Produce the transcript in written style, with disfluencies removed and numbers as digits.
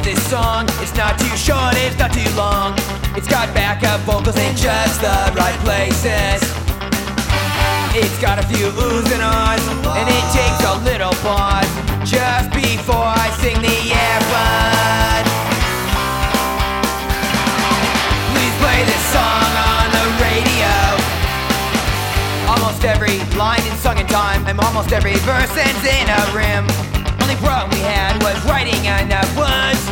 this song. It's not too short, it's not too long. It's got backup vocals in just the right places. It's got a few oohs and ahs, and it takes a little pause just before I sing the air bud. Please play this song on the radio. Almost every line is sung in time, and almost every verse ends in a rim. Only problem we had was writing enough words